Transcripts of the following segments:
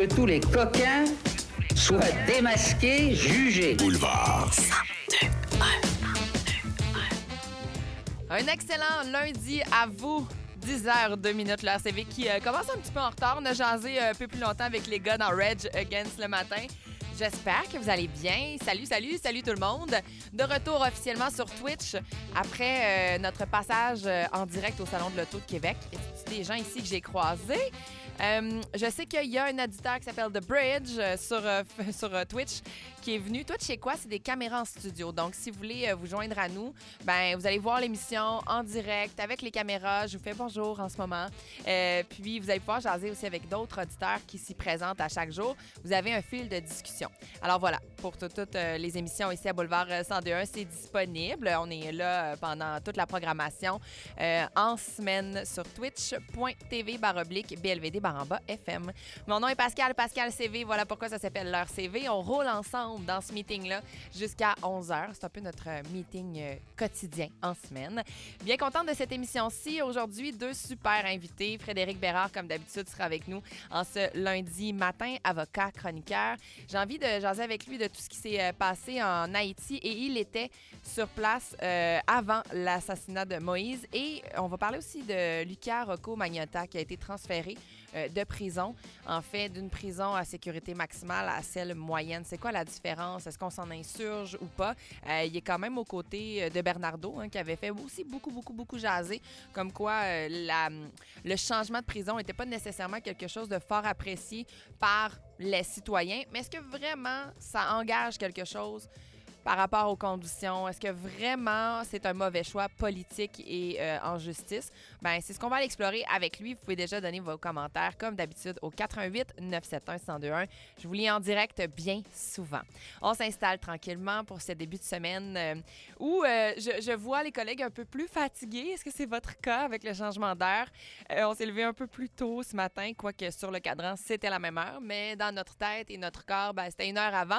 que tous les coquins soient démasqués, jugés. Boulevard. Un excellent lundi à vous. 10h02 l'heure CV qui commence un petit peu en retard. On a jasé un peu plus longtemps avec les gars dans Rage Against le matin. J'espère que vous allez bien. Salut tout le monde. De retour officiellement sur Twitch après notre passage en direct au Salon de l'Auto de Québec. C'est des gens ici que j'ai croisés. Je sais qu'il y a un auditeur qui s'appelle The Bridge sur Twitch qui est venu. Twitch, c'est quoi? C'est des caméras en studio. Donc, si vous voulez vous joindre à nous, ben vous allez voir l'émission en direct avec les caméras. Je vous fais bonjour en ce moment. Puis, vous allez pouvoir jaser aussi avec d'autres auditeurs qui s'y présentent à chaque jour. Vous avez un fil de discussion. Alors voilà, pour toutes les émissions ici à Boulevard 102.1, c'est disponible. On est là pendant toute la programmation en semaine sur twitch.tv/BLVD/FM. Mon nom est Pascal CV. Voilà pourquoi ça s'appelle l'heure CV. On roule ensemble dans ce meeting-là jusqu'à 11h. C'est un peu notre meeting quotidien en semaine. Bien contente de cette émission-ci. Aujourd'hui, 2 super invités. Frédéric Bérard, comme d'habitude, sera avec nous en ce lundi matin, avocat, chroniqueur. J'ai envie de jaser avec lui de tout ce qui s'est passé en Haïti et il était sur place avant l'assassinat de Moïse. Et on va parler aussi de Luca Rocco Magnotta qui a été transféré de prison, en fait, d'une prison à sécurité maximale à celle moyenne. C'est quoi la différence? Est-ce qu'on s'en insurge ou pas? Il est quand même aux côtés de Bernardo, qui avait fait aussi beaucoup jaser, comme quoi le changement de prison n'était pas nécessairement quelque chose de fort apprécié par les citoyens. Mais est-ce que vraiment ça engage quelque chose par rapport aux conditions? Est-ce que vraiment c'est un mauvais choix politique et en justice? Bien, c'est ce qu'on va aller explorer avec lui. Vous pouvez déjà donner vos commentaires, comme d'habitude, au 88 971 1021. Je vous lis en direct bien souvent. On s'installe tranquillement pour ce début de semaine où je vois les collègues un peu plus fatigués. Est-ce que c'est votre cas avec le changement d'heure? On s'est levé un peu plus tôt ce matin, quoique sur le cadran, c'était la même heure, mais dans notre tête et notre corps, ben, c'était 1 heure avant.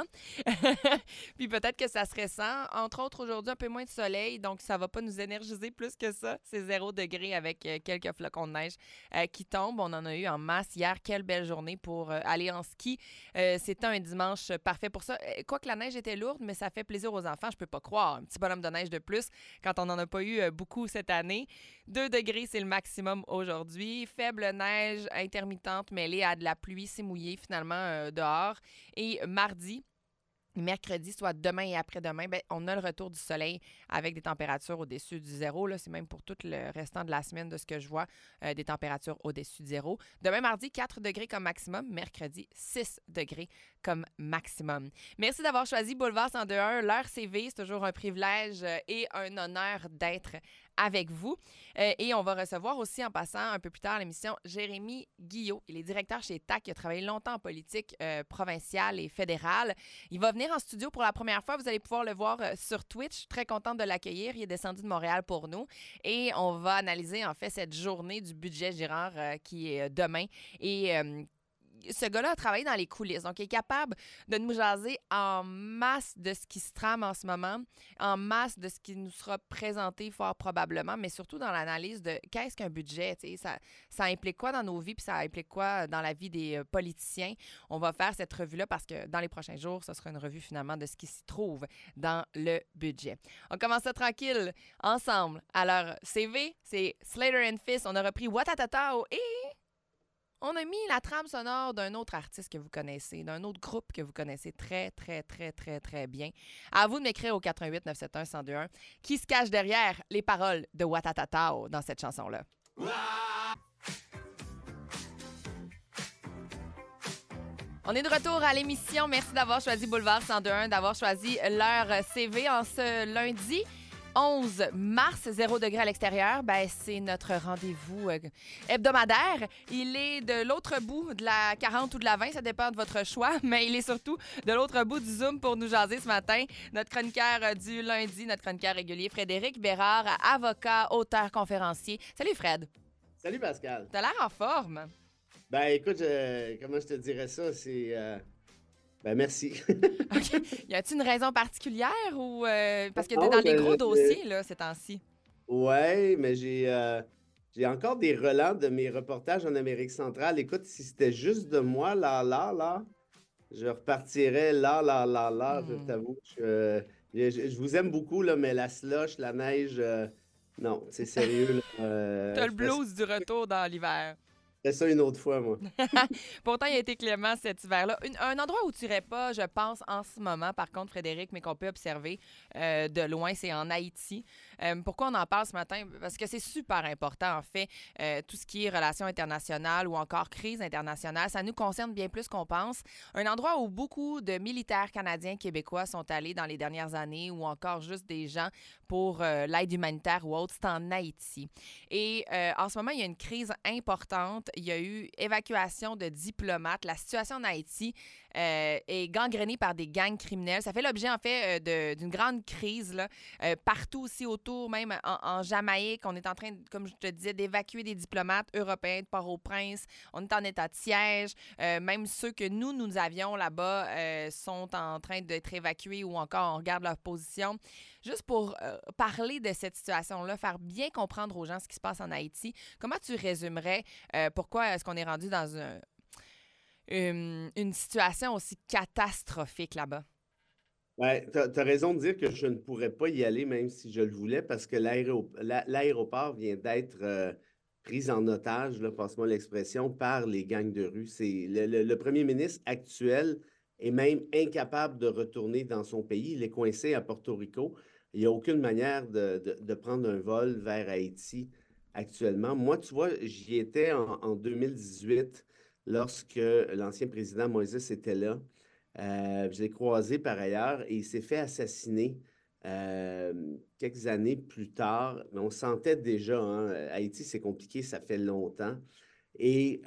Puis peut-être que ça se ressent. Entre autres, aujourd'hui, un peu moins de soleil, donc ça va pas nous énergiser plus que ça. C'est 0 degré avec quelques flocons de neige qui tombent. On en a eu en masse hier. Quelle belle journée pour aller en ski. C'était un dimanche parfait pour ça. Quoique la neige était lourde, mais ça fait plaisir aux enfants, je peux pas croire. Un petit bonhomme de neige de plus quand on n'en a pas eu beaucoup cette année. 2 degrés, c'est le maximum aujourd'hui. Faible neige intermittente mêlée à de la pluie. C'est mouillé finalement dehors. Et mercredi, soit demain et après-demain, ben, on a le retour du soleil avec des températures au-dessus du zéro. Là, c'est même pour tout le restant de la semaine de ce que je vois, des températures au-dessus du zéro. Demain, mardi, 4 degrés comme maximum. Mercredi, 6 degrés comme maximum. Merci d'avoir choisi Boulevard 102.1. L'heure CV, c'est toujours un privilège et un honneur d'être avec vous. Et on va recevoir aussi, en passant un peu plus tard à l'émission, Jérémy Guillot. Il est directeur chez TAC. Il a travaillé longtemps en politique provinciale et fédérale. Il va venir en studio pour la première fois. Vous allez pouvoir le voir sur Twitch. Très contente de l'accueillir. Il est descendu de Montréal pour nous. Et on va analyser, en fait, cette journée du budget Girard qui est demain. Et ce gars-là a travaillé dans les coulisses. Donc, il est capable de nous jaser en masse de ce qui se trame en ce moment, en masse de ce qui nous sera présenté fort probablement, mais surtout dans l'analyse de qu'est-ce qu'un budget. Ça implique quoi dans nos vies, puis ça implique quoi dans la vie des politiciens. On va faire cette revue-là parce que dans les prochains jours, ce sera une revue finalement de ce qui s'y trouve dans le budget. On commence ça tranquille, ensemble. Alors, CV, c'est Slater & Fist. On a repris Watatatao et on a mis la trame sonore d'un autre artiste que vous connaissez, d'un autre groupe que vous connaissez très bien. À vous de m'écrire au 88 971 1021 qui se cache derrière les paroles de Watatatao dans cette chanson-là. On est de retour à l'émission. Merci d'avoir choisi Boulevard 102.1, d'avoir choisi l'heure CV en ce lundi 11 mars, 0 degré à l'extérieur. Ben, c'est notre rendez-vous hebdomadaire. Il est de l'autre bout de la 40 ou de la 20, ça dépend de votre choix, mais il est surtout de l'autre bout du Zoom pour nous jaser ce matin. Notre chroniqueur du lundi, notre chroniqueur régulier, Frédéric Bérard, avocat, auteur, conférencier. Salut Fred. Salut Pascal. T'as l'air en forme. Ben écoute, comment je te dirais ça, c'est... Ben merci. OK. Y a-t-il une raison particulière ou... parce que t'es dans les gros dossiers, là, ces temps-ci. Ouais, mais j'ai j'ai encore des relents de mes reportages en Amérique centrale. Écoute, si c'était juste de moi, là, je repartirais là, je Hmm. t'avoue. Je vous aime beaucoup, là, mais la slush, la neige, non, c'est sérieux, là. T'as le blues du retour dans l'hiver. Je ferais ça une autre fois, moi. Pourtant, il a été clément cet hiver-là. Un endroit où tu irais pas, je pense, en ce moment, par contre, Frédéric, mais qu'on peut observer de loin, c'est en Haïti. Pourquoi on en parle ce matin? Parce que c'est super important, en fait. Tout ce qui est relations internationales ou encore crise internationale, ça nous concerne bien plus qu'on pense. Un endroit où beaucoup de militaires canadiens, québécois sont allés dans les dernières années ou encore juste des gens pour l'aide humanitaire ou autre, c'est en Haïti. Et en ce moment, il y a une crise importante. Il y a eu évacuation de diplomates. La situation en Haïti est gangrénée par des gangs criminels. Ça fait l'objet, en fait, d'une grande crise là, partout aussi autour, même en Jamaïque. On est en train, comme je te disais, d'évacuer des diplomates européens de Port-au-Prince. On est en état de siège. Même ceux que nous avions là-bas sont en train d'être évacués ou encore on regarde leur position. Juste pour parler de cette situation-là, faire bien comprendre aux gens ce qui se passe en Haïti, comment tu résumerais pourquoi est-ce qu'on est rendu dans une situation aussi catastrophique là-bas? Ouais, t'as raison de dire que je ne pourrais pas y aller, même si je le voulais, parce que l'aéroport vient d'être pris en otage, là, passe-moi l'expression, par les gangs de rue. C'est le premier ministre actuel est même incapable de retourner dans son pays. Il est coincé à Porto Rico. Il n'y a aucune manière de prendre un vol vers Haïti actuellement. Moi, tu vois, j'y étais en 2018 lorsque l'ancien président Moïse était là. Je l'ai croisé par ailleurs et il s'est fait assassiner quelques années plus tard. Mais on sentait déjà, hein, Haïti, c'est compliqué, ça fait longtemps. Et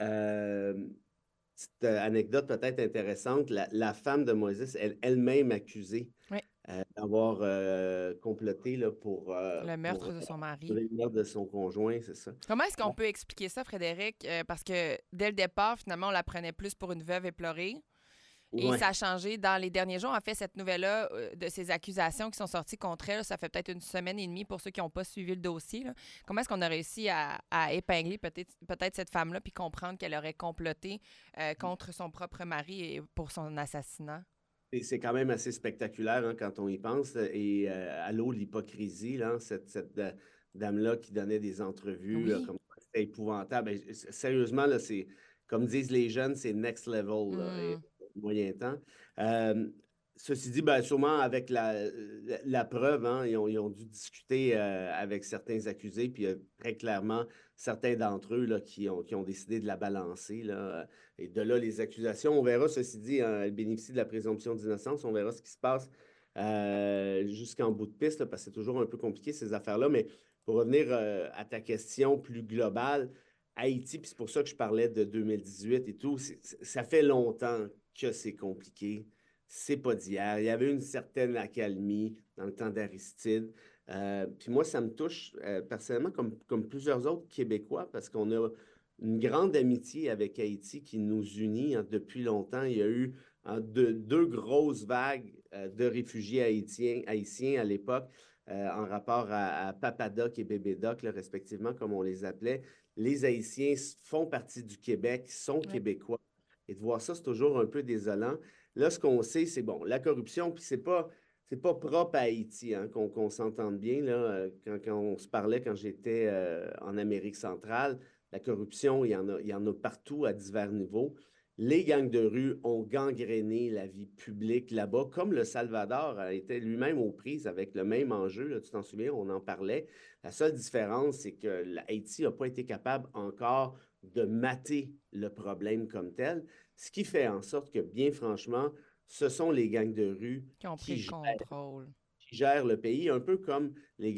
petite anecdote peut-être intéressante, la femme de Moïse, elle-même accusée Oui, d'avoir comploté là, le pour meurtre de son mari. le meurtre de son conjoint, c'est ça. Comment est-ce qu'on peut expliquer ça, Frédéric? Parce que dès le départ, finalement, on la prenait plus pour une veuve éplorée. Et Ouais. ça a changé dans les derniers jours. En fait, cette nouvelle-là, de ces accusations qui sont sorties contre elle, ça fait peut-être une semaine et demie pour ceux qui n'ont pas suivi le dossier. Là. Comment est-ce qu'on a réussi à épingler peut-être cette femme-là puis comprendre qu'elle aurait comploté contre son propre mari et pour son assassinat? Et c'est quand même assez spectaculaire hein, quand on y pense. Et allô, l'hypocrisie, là, cette dame-là qui donnait des entrevues, Oui. comme quoi c'était épouvantable. Ben, sérieusement, là, c'est, comme disent les jeunes, c'est next level, là, et Hmm. moyen temps. Euh, Ceci dit, ben, sûrement avec la preuve, hein, ils ont dû discuter avec certains accusés, puis très clairement, certains d'entre eux là, qui ont décidé de la balancer. Là, et de là, les accusations, on verra, ceci dit, hein, elle bénéficie de la présomption d'innocence. On verra ce qui se passe jusqu'en bout de piste, là, parce que c'est toujours un peu compliqué, ces affaires-là. Mais pour revenir à ta question plus globale, Haïti, puis c'est pour ça que je parlais de 2018 et tout, ça fait longtemps que c'est compliqué. C'est pas d'hier. Il y avait une certaine accalmie dans le temps d'Aristide. Puis moi, ça me touche personnellement comme plusieurs autres Québécois parce qu'on a une grande amitié avec Haïti qui nous unit hein, depuis longtemps. Il y a eu deux grosses vagues de réfugiés haïtiens à l'époque en rapport à Papadoc et Bébédoc, là, respectivement, comme on les appelait. Les Haïtiens font partie du Québec, sont Oui. québécois. Et de voir ça, c'est toujours un peu désolant. Là, ce qu'on sait, c'est bon, la corruption, puis c'est pas propre à Haïti, hein, qu'on s'entende bien. Là, quand on se parlait quand j'étais en Amérique centrale, la corruption, il y en a partout à divers niveaux. Les gangs de rue ont gangréné la vie publique là-bas, comme le Salvador a été lui-même aux prises avec le même enjeu. Là, tu t'en souviens, on en parlait. La seule différence, c'est que Haïti n'a pas été capable encore de mater le problème comme tel, ce qui fait en sorte que, bien franchement, ce sont les gangs de rue Qui ont pris qui le contrôle. gèrent le pays, un peu comme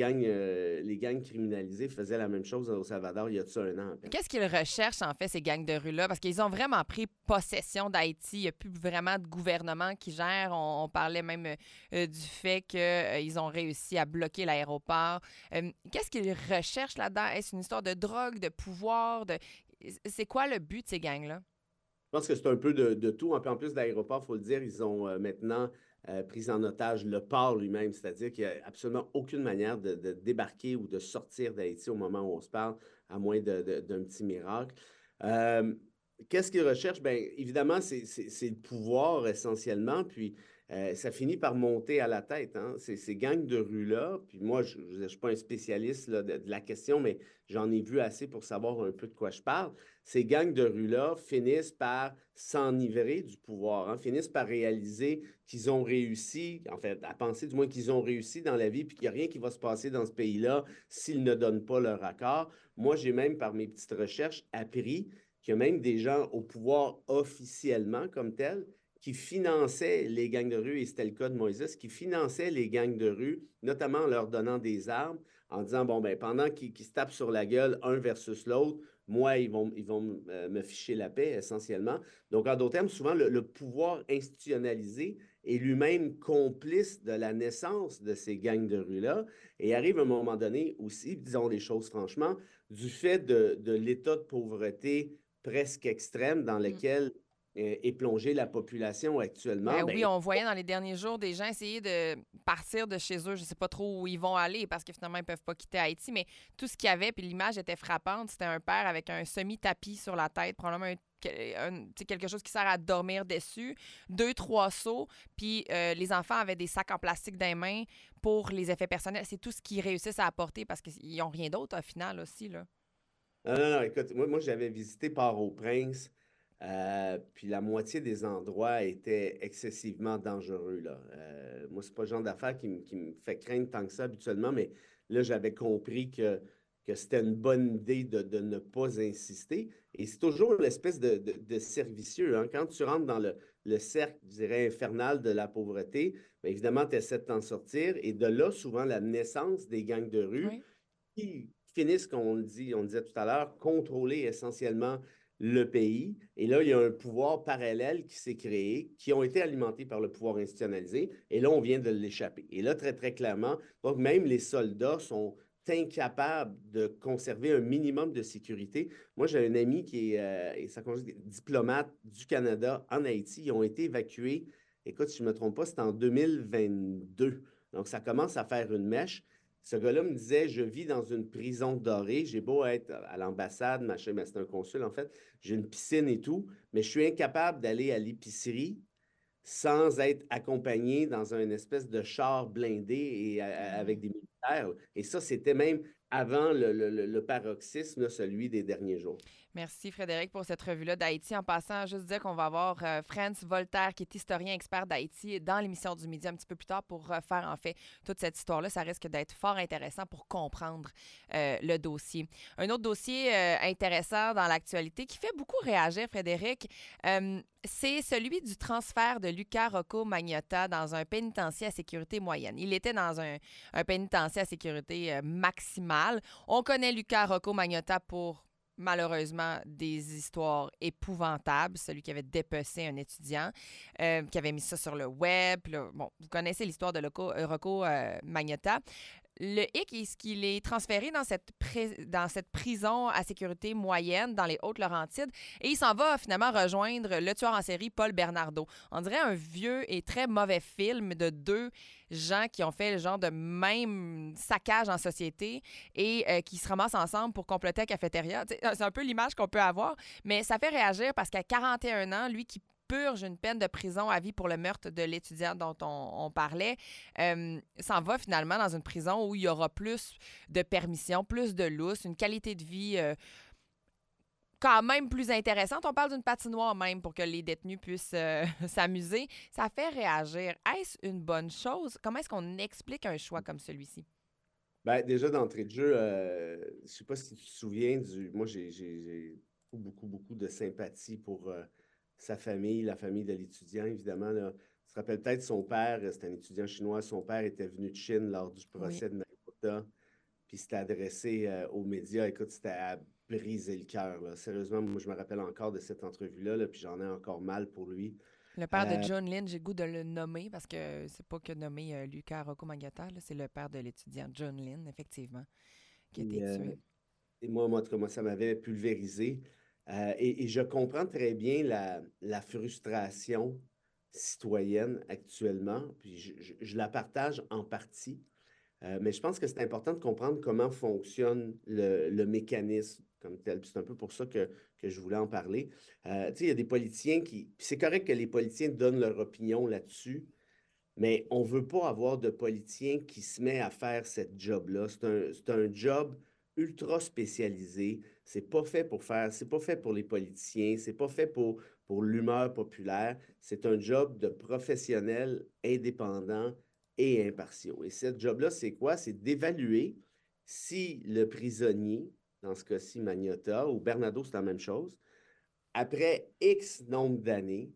les gangs criminalisés faisaient la même chose au Salvador il y a de ça un an à peine. Qu'est-ce qu'ils recherchent, en fait, ces gangs de rue-là? Parce qu'ils ont vraiment pris possession d'Haïti. Il n'y a plus vraiment de gouvernement qui gère. On parlait même du fait qu'ils ont réussi à bloquer l'aéroport. Qu'est-ce qu'ils recherchent là-dedans? Est-ce une histoire de drogue, de pouvoir? C'est quoi le but de ces gangs-là? Je pense que c'est un peu de tout. En plus d'aéroport, il faut le dire, ils ont maintenant pris en otage le port lui-même, c'est-à-dire qu'il n'y a absolument aucune manière de débarquer ou de sortir d'Haïti au moment où on se parle. à moins d'un petit miracle. Euh, Qu'est-ce qu'ils recherchent? Bien, évidemment, c'est le pouvoir essentiellement, puis ça finit par monter à la tête, hein. Ces gangs de rue-là, puis moi, je ne suis pas un spécialiste là, de la question, mais j'en ai vu assez pour savoir un peu de quoi je parle. Ces gangs de rue-là finissent par s'enivrer du pouvoir, hein, finissent par réaliser qu'ils ont réussi, en fait, à penser du moins qu'ils ont réussi dans la vie, puis qu'il n'y a rien qui va se passer dans ce pays-là s'ils ne donnent pas leur accord. Moi, j'ai même, par mes petites recherches, appris qu'il y a même des gens au pouvoir officiellement comme tels qui finançaient les gangs de rue, et c'était le cas de Moïse, qui finançaient les gangs de rue, notamment en leur donnant des armes, en disant, bon, ben pendant qu'ils se tapent sur la gueule un versus l'autre, moi, ils vont me ficher la paix, essentiellement. Donc, en d'autres termes, souvent, le pouvoir institutionnalisé est lui-même complice de la naissance de ces gangs de rue-là. Et arrive un moment donné aussi, disons les choses franchement, du fait de l'état de pauvreté presque extrême dans Mm. lequel est plongée la population actuellement, Ben oui, ben, on voyait dans les derniers jours des gens essayer de partir de chez eux. Je ne sais pas trop où ils vont aller parce que finalement, ils ne peuvent pas quitter Haïti, mais tout ce qu'il y avait, puis l'image était frappante, c'était un père avec un semi-tapis sur la tête, probablement tu sais, quelque chose qui sert à dormir dessus, 2, 3 seaux, puis les enfants avaient des sacs en plastique dans les mains pour les effets personnels. C'est tout ce qu'ils réussissent à apporter parce qu'ils n'ont rien d'autre au final aussi, là. non, non, non, écoute, moi j'avais visité Port-au-Prince, puis la moitié des endroits étaient excessivement dangereux, là. Moi, c'est pas le genre d'affaires qui me fait craindre tant que ça habituellement, mais là, j'avais compris que c'était une bonne idée de ne pas insister. Et c'est toujours l'espèce de servicieux, hein. Quand tu rentres dans le cercle, je dirais, infernal de la pauvreté, bien évidemment, tu essaies de t'en sortir. Et de là, souvent, la naissance des gangs de rue Oui. qui finissent, comme on disait tout à l'heure, contrôler essentiellement le pays. Et là, il y a un pouvoir parallèle qui s'est créé, qui ont été alimentés par le pouvoir institutionnalisé. Et là, on vient de l'échapper. Et là, très, très clairement, donc même les soldats sont incapables de conserver un minimum de sécurité. Moi, j'ai un ami qui est diplomate du Canada en Haïti. Ils ont été évacués, écoute, si je ne me trompe pas, c'est en 2022. Donc, ça commence à faire une mèche. Ce gars-là me disait, je vis dans une prison dorée, j'ai beau être à l'ambassade, machin, mais c'est un consul en fait, j'ai une piscine et tout, mais je suis incapable d'aller à l'épicerie sans être accompagné dans un espèce de char blindé et avec Mm. des militaires. Et ça, c'était même avant le paroxysme, là, celui des derniers jours. Merci Frédéric pour cette revue-là d'Haïti. En passant, juste dire qu'on va avoir Franz Voltaire, qui est historien expert d'Haïti, dans l'émission du midi un petit peu plus tard pour refaire en fait toute cette histoire-là. Ça risque d'être fort intéressant pour comprendre le dossier. Un autre dossier intéressant dans l'actualité qui fait beaucoup réagir, Frédéric, c'est celui du transfert de Luca Rocco Magnotta dans un pénitencier à sécurité moyenne. Il était dans un pénitencier à sécurité maximale. On connaît Luca Rocco Magnotta pour malheureusement des histoires épouvantables. Celui qui avait dépecé un étudiant, qui avait mis ça sur le web. Là, bon, vous connaissez l'histoire de Rocco Magnotta. Le hic est qu'il est transféré dans cette prison à sécurité moyenne dans les Hautes-Laurentides et il s'en va finalement rejoindre le tueur en série Paul Bernardo. On dirait un vieux et très mauvais film de deux gens qui ont fait le genre de même saccage en société et qui se ramassent ensemble pour compléter la cafétéria. C'est un peu l'image qu'on peut avoir, mais ça fait réagir parce qu'à 41 ans, lui qui purge une peine de prison à vie pour le meurtre de l'étudiant dont on parlait, s'en va finalement dans une prison où il y aura plus de permissions, plus de lousse, une qualité de vie quand même plus intéressante. On parle d'une patinoire même pour que les détenus puissent s'amuser. Ça fait réagir. Est-ce une bonne chose? Comment est-ce qu'on explique un choix comme celui-ci? Ben, déjà, d'entrée de jeu, je ne sais pas si tu te souviens Moi, j'ai beaucoup, beaucoup de sympathie pour sa famille, la famille de l'étudiant, évidemment. Là. Tu te rappelles peut-être son père, c'est un étudiant chinois, son père était venu de Chine lors du Oui. procès de Nagota, puis s'était adressé aux médias. Écoute, c'était à briser le cœur, là. Sérieusement, moi, je me rappelle encore de cette entrevue-là, là, puis j'en ai encore mal pour lui. Le père de Euh, John Lynn, j'ai le goût de le nommer parce que c'est pas que nommer Luca Rocco Magnotta, là, c'est le père de l'étudiant John Lynn, effectivement, qui a puis, été tué. et moi, en tout cas, moi, ça m'avait pulvérisé. Et je comprends très bien la frustration citoyenne actuellement, puis je la partage en partie. Mais je pense que c'est important de comprendre comment fonctionne le mécanisme comme tel. Puis c'est un peu pour ça que je voulais en parler. Tu sais, il y a des politiciens qui... puis c'est correct que les politiciens donnent leur opinion là-dessus, mais on ne veut pas avoir de politicien qui se met à faire cette job-là. C'est un job ultra spécialisé. C'est pas fait pour les politiciens, c'est pas fait pour l'humeur populaire. C'est un job de professionnels indépendants et impartiaux. Et cette job-là, c'est quoi? C'est d'évaluer si le prisonnier, dans ce cas-ci Magnotta, ou Bernardo, c'est la même chose, après X nombre d'années,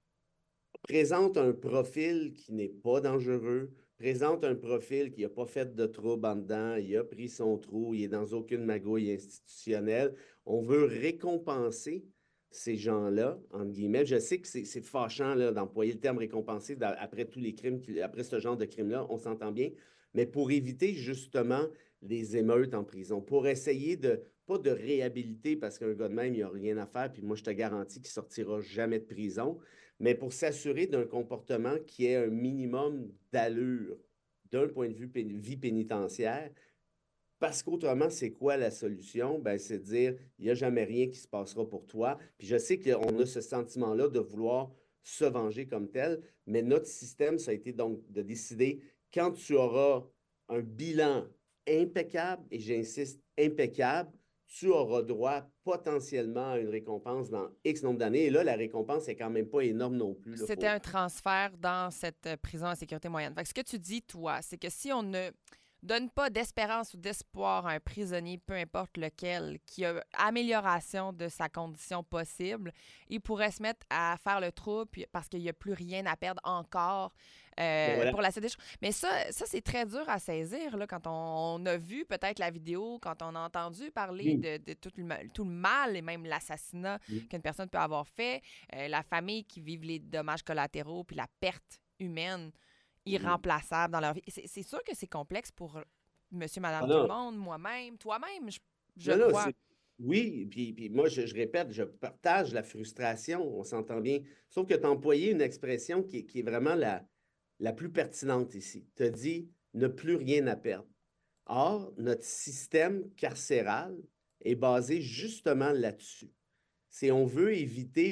présente un profil qui n'est pas dangereux, présente un profil qui n'a pas fait de trouble en dedans, il a pris son trou, il est dans aucune magouille institutionnelle. On veut récompenser ces gens-là, entre guillemets. Je sais que c'est fâchant là, d'employer le terme récompenser après tous les crimes, après ce genre de crime-là, on s'entend bien, mais pour éviter justement les émeutes en prison, pour essayer de, pas de réhabiliter, parce qu'un gars de même, il n'a rien à faire, puis moi, je te garantis qu'il ne sortira jamais de prison, mais pour s'assurer d'un comportement qui ait un minimum d'allure d'un point de vue vie pénitentiaire, parce qu'autrement, c'est quoi la solution? Ben, c'est de dire, il n'y a jamais rien qui se passera pour toi. Puis je sais qu'on a ce sentiment-là de vouloir se venger comme tel, mais notre système, ça a été donc de décider, quand tu auras un bilan impeccable, et j'insiste, impeccable, tu auras droit potentiellement à une récompense dans X nombre d'années. Et là, la récompense n'est quand même pas énorme non plus. Là, C'était un transfert dans cette prison à sécurité moyenne. Fait que ce que tu dis, toi, c'est que si on ne donne pas d'espérance ou d'espoir à un prisonnier, peu importe lequel, qui a amélioration de sa condition possible, il pourrait se mettre à faire le trou parce qu'il n'y a plus rien à perdre encore ben voilà. pour la suite des choses. Mais ça c'est très dur à saisir là, quand on a vu peut-être la vidéo, quand on a entendu parler Oui. de tout le mal et même l'assassinat Oui. qu'une personne peut avoir fait, la famille qui vit les dommages collatéraux puis la perte humaine irremplaçable dans leur vie. C'est sûr que c'est complexe pour monsieur, Ah madame, tout le non, monde, moi-même, toi-même, je non, non, crois. oui, puis moi, je répète, je partage la frustration, on s'entend bien. Sauf que tu as employé une expression qui est vraiment la plus pertinente ici. Tu as dit ne plus rien à perdre. Or, notre système carcéral est basé justement là-dessus. C'est on veut éviter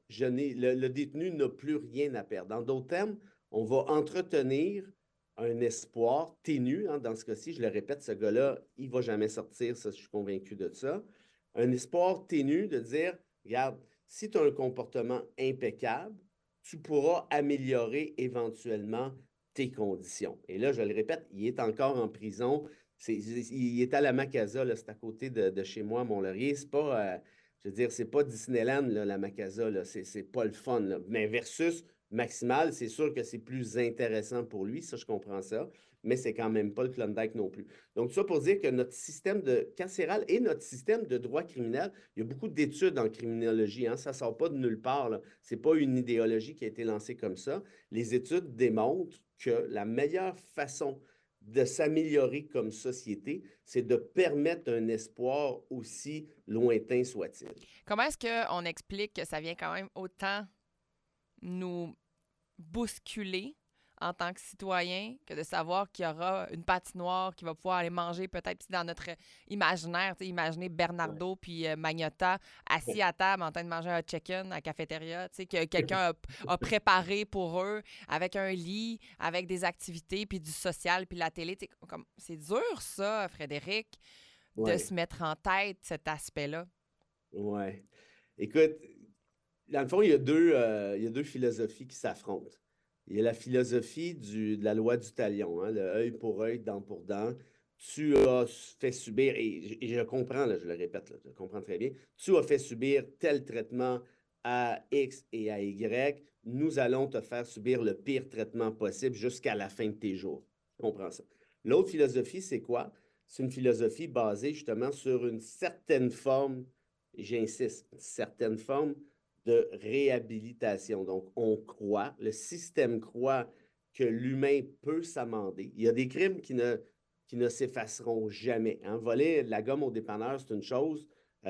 le détenu n'a plus rien à perdre. En d'autres termes, on va entretenir un espoir ténu, hein, dans ce cas-ci, je le répète, ce gars-là, il ne va jamais sortir, ça, je suis convaincu de ça. Un espoir ténu de dire, regarde, si tu as un comportement impeccable, tu pourras améliorer éventuellement tes conditions. Et là, je le répète, il est encore en prison. Il est à la Macasa, c'est à côté de chez moi, Mont-Laurier. C'est pas, je veux dire, c'est pas Disneyland, là, la Macasa, là. C'est pas le fun, là. Mais versus Maximal, c'est sûr que c'est plus intéressant pour lui, ça, je comprends ça, mais c'est quand même pas le Klondike non plus. Donc, ça pour dire que notre système carcéral et notre système de droit criminel, il y a beaucoup d'études en criminologie, hein, ça ne sort pas de nulle part, là. C'est pas une idéologie qui a été lancée comme ça. Les études démontrent que la meilleure façon de s'améliorer comme société, c'est de permettre un espoir aussi lointain soit-il. Comment est-ce qu'on explique que ça vient quand même autant nous bousculer en tant que citoyen que de savoir qu'il y aura une patinoire qui va pouvoir aller manger peut-être dans notre imaginaire, imaginez Bernardo puis Magnotta assis à table en train de manger un chicken à la cafétéria, que quelqu'un a préparé pour eux avec un lit, avec des activités puis du social puis la télé. C'est dur ça, Frédéric, de se mettre en tête cet aspect-là. Ouais. Écoute, dans le fond, il y a deux philosophies qui s'affrontent. Il y a la philosophie de la loi du talion, hein, le œil pour œil, dent pour dent. Tu as fait subir, et je comprends, là, je le répète, là, je comprends très bien, tu as fait subir tel traitement à X et à Y, nous allons te faire subir le pire traitement possible jusqu'à la fin de tes jours. Je comprends ça. L'autre philosophie, c'est quoi? C'est une philosophie basée justement sur une certaine forme, j'insiste, une certaine forme de réhabilitation. Donc, on croit, le système croit que l'humain peut s'amender. Il y a des crimes qui ne s'effaceront jamais. Hein. Voler de la gomme au dépanneur, c'est une chose.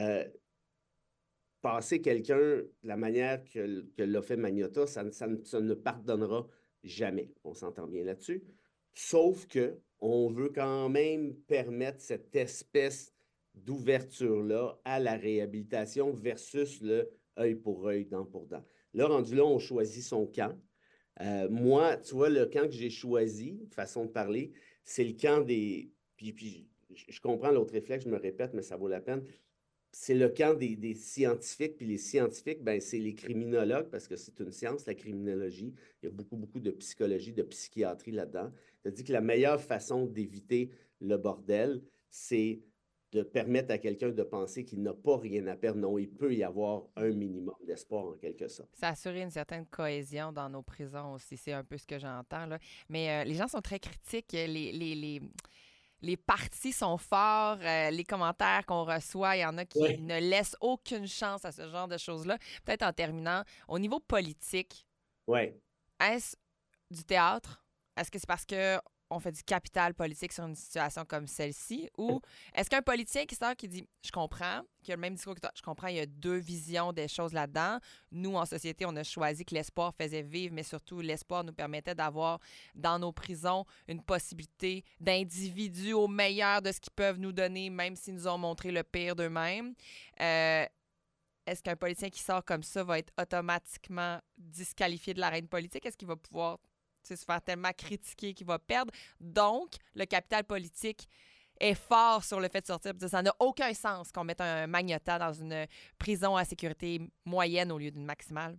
Passer quelqu'un de la manière que l'a fait Magnotta, ça ne pardonnera jamais. On s'entend bien là-dessus. Sauf que on veut quand même permettre cette espèce d'ouverture-là à la réhabilitation versus le œil pour œil, dent pour dent. Là, rendu là, on choisit son camp. Moi, tu vois, le camp que j'ai choisi, façon de parler, c'est le camp des... Puis je comprends l'autre réflexe, je me répète, mais ça vaut la peine. C'est le camp des scientifiques, puis les scientifiques, ben, c'est les criminologues, parce que c'est une science, la criminologie. Il y a beaucoup, beaucoup de psychologie, de psychiatrie là-dedans. C'est-à-dire que la meilleure façon d'éviter le bordel, c'est de permettre à quelqu'un de penser qu'il n'a pas rien à perdre. Non, il peut y avoir un minimum d'espoir, en quelque sorte. Ça assurer une certaine cohésion dans nos prisons aussi, c'est un peu ce que j'entends, là. Mais les gens sont très critiques. Les partis sont forts, les commentaires qu'on reçoit, il y en a qui ne laissent aucune chance à ce genre de choses-là. Peut-être en terminant, au niveau politique, est-ce du théâtre? Est-ce que c'est parce qu'on fait du capital politique sur une situation comme celle-ci? Ou est-ce qu'un politicien qui sort qui dit « Je comprends », qui a le même discours que toi, « Je comprends, il y a deux visions des choses là-dedans. Nous, en société, on a choisi que l'espoir faisait vivre, mais surtout, l'espoir nous permettait d'avoir dans nos prisons une possibilité d'individus au meilleur de ce qu'ils peuvent nous donner, même s'ils nous ont montré le pire d'eux-mêmes. » Est-ce qu'un politicien qui sort comme ça va être automatiquement disqualifié de l'arène politique? Est-ce qu'il va pouvoir se faire tellement critiquer qu'il va perdre? Donc, le capital politique est fort sur le fait de sortir. Ça n'a aucun sens qu'on mette un magnota dans une prison à sécurité moyenne au lieu d'une maximale.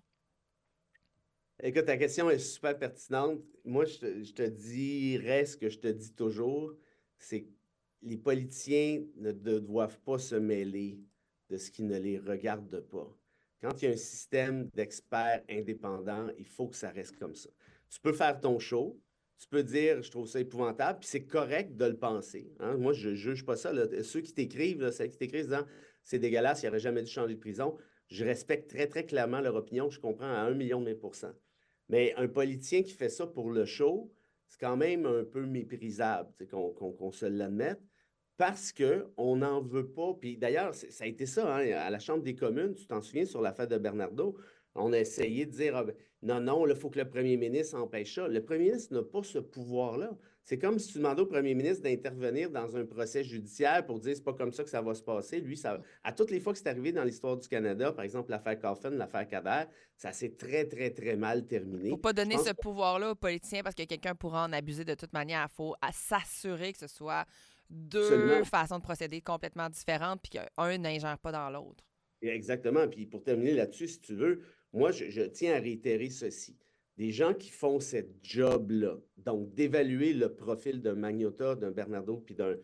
Écoute, ta question est super pertinente. Moi, je te dirais ce que je te dis toujours, c'est que les politiciens ne doivent pas se mêler de ce qui ne les regarde pas. Quand il y a un système d'experts indépendants, il faut que ça reste comme ça. Tu peux faire ton show, tu peux dire « je trouve ça épouvantable », puis c'est correct de le penser. Hein? Moi, je ne juge pas ça. Là. Ceux qui t'écrivent, celles qui t'écrivent disant « c'est dégueulasse, il n'aurait jamais dû changer de prison », je respecte très, très clairement leur opinion, je comprends à 1 million de 1000%. Mais un politicien qui fait ça pour le show, c'est quand même un peu méprisable, qu'on se l'admette, parce qu'on n'en veut pas. Puis d'ailleurs, ça a été ça, hein, à la Chambre des communes, tu t'en souviens, sur l'affaire de Bernardo, on a essayé de dire non, il faut que le premier ministre empêche ça. Le premier ministre n'a pas ce pouvoir-là. C'est comme si tu demandais au premier ministre d'intervenir dans un procès judiciaire pour dire c'est pas comme ça que ça va se passer. Lui, à toutes les fois que c'est arrivé dans l'histoire du Canada, par exemple l'affaire Coffin, l'affaire Kader, ça s'est très, très, très mal terminé. Il ne faut pas donner ce pouvoir-là aux politiciens parce que quelqu'un pourra en abuser de toute manière. Il faut s'assurer que ce soit deux façons de procéder complètement différentes puis qu'un n'ingère pas dans l'autre. Exactement. Puis pour terminer là-dessus, si tu veux, moi, je tiens à réitérer ceci. Des gens qui font cette job-là, donc d'évaluer le profil d'un Magnota, d'un Bernardo, puis d'un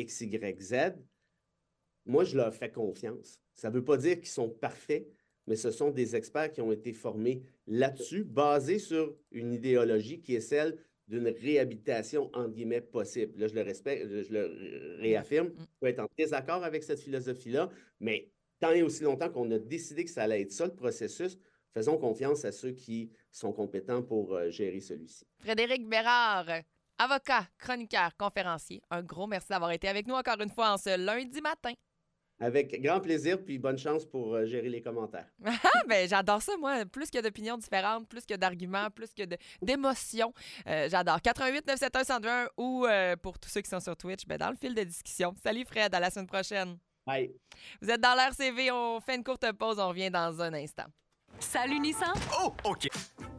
XYZ, moi, je leur fais confiance. Ça ne veut pas dire qu'ils sont parfaits, mais ce sont des experts qui ont été formés là-dessus, basés sur une idéologie qui est celle d'une réhabilitation, entre guillemets, possible. Là, je le respecte, je le réaffirme. Je peux être en désaccord avec cette philosophie-là, mais tant et aussi longtemps qu'on a décidé que ça allait être ça, le processus, faisons confiance à ceux qui sont compétents pour gérer celui-ci. Frédéric Bérard, avocat, chroniqueur, conférencier, un gros merci d'avoir été avec nous encore une fois en ce lundi matin. Avec grand plaisir, puis bonne chance pour gérer les commentaires. Ben, j'adore ça, moi. Plus que d'opinions différentes, plus que d'arguments, plus que d'émotions. J'adore. 88-971-1021 ou pour tous ceux qui sont sur Twitch, ben, dans le fil de discussion. Salut Fred, à la semaine prochaine. Bye. Vous êtes dans l'RCV, on fait une courte pause, on revient dans un instant. Salut Nissan! Oh, OK.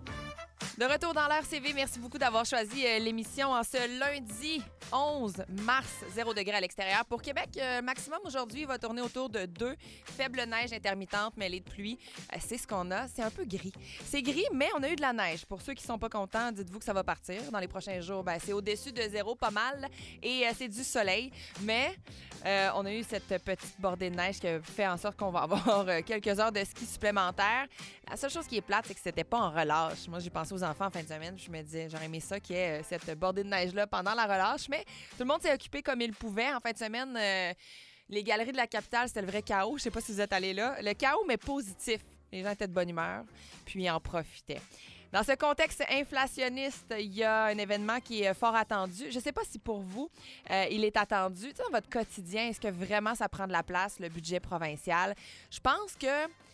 De retour dans l'RCV, merci beaucoup d'avoir choisi l'émission en ce lundi 11 mars, 0 degré à l'extérieur. Pour Québec, maximum aujourd'hui va tourner autour de 2. Faible neige intermittente mêlée de pluie. C'est ce qu'on a. C'est un peu gris. C'est gris, mais on a eu de la neige. Pour ceux qui sont pas contents, dites-vous que ça va partir. Dans les prochains jours, c'est au-dessus de 0, pas mal. Et c'est du soleil. Mais on a eu cette petite bordée de neige qui fait en sorte qu'on va avoir quelques heures de ski supplémentaires. La seule chose qui est plate, c'est que c'était pas en relâche. Moi, j'ai pensé aux enfants en fin de semaine. Je me disais, j'aurais aimé ça qu'il y ait cette bordée de neige-là pendant la relâche. Mais tout le monde s'est occupé comme il pouvait. En fin de semaine, les galeries de la capitale, c'était le vrai chaos. Je sais pas si vous êtes allés là. Le chaos, mais positif. Les gens étaient de bonne humeur, puis ils en profitaient. Dans ce contexte inflationniste, il y a un événement qui est fort attendu. Je ne sais pas si pour vous, il est attendu. Tu sais, dans votre quotidien, est-ce que vraiment ça prend de la place, le budget provincial? Je pense que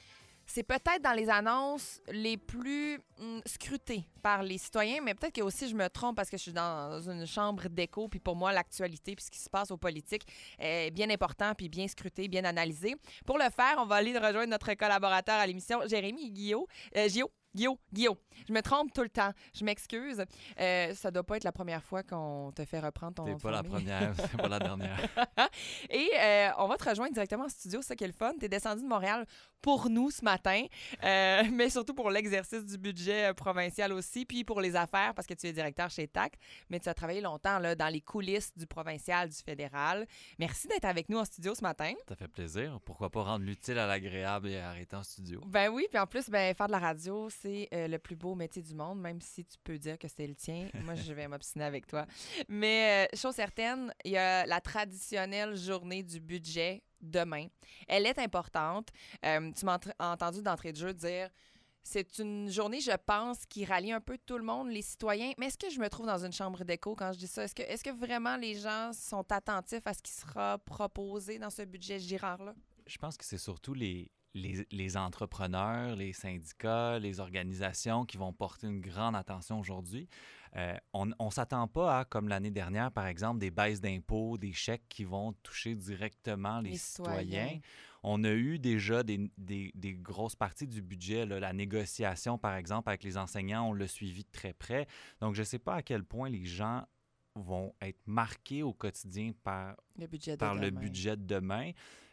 c'est peut-être dans les annonces les plus scrutées par les citoyens, mais peut-être que aussi je me trompe parce que je suis dans une chambre d'écho, puis pour moi, l'actualité puis ce qui se passe aux politiques est bien important, puis bien scruté, bien analysé. Pour le faire, on va aller rejoindre notre collaborateur à l'émission, Jérémy Guillot. Guillaume. Je me trompe tout le temps. Je m'excuse. Ça doit pas être la première fois qu'on te fait reprendre ton nom de T'es pas la famille. première, c'est pas la dernière. Et on va te rejoindre directement en studio, c'est ça qui est le fun. Tu es descendu de Montréal pour nous ce matin, mais surtout pour l'exercice du budget provincial aussi, puis pour les affaires, parce que tu es directeur chez TAC, mais tu as travaillé longtemps là, dans les coulisses du provincial, du fédéral. Merci d'être avec nous en studio ce matin. Ça fait plaisir. Pourquoi pas rendre l'utile à l'agréable et arrêter en studio? Ben oui, puis en plus, faire de la radio, c'est le plus beau métier du monde, même si tu peux dire que c'est le tien. Moi, je vais m'obstiner avec toi. Mais chose certaine, il y a la traditionnelle journée du budget demain. Elle est importante. Tu m'as entendu d'entrée de jeu dire c'est une journée, je pense, qui rallie un peu tout le monde, les citoyens. Mais est-ce que je me trouve dans une chambre d'écho quand je dis ça? Est-ce que vraiment les gens sont attentifs à ce qui sera proposé dans ce budget Girard-là? Je pense que c'est surtout les entrepreneurs, les syndicats, les organisations qui vont porter une grande attention aujourd'hui. On ne s'attend pas à, comme l'année dernière, par exemple, des baisses d'impôts, des chèques qui vont toucher directement les citoyens. On a eu déjà des grosses parties du budget. Là, la négociation, par exemple, avec les enseignants, on l'a suivi de très près. Donc, je ne sais pas à quel point les gens vont être marqués au quotidien par le budget de demain.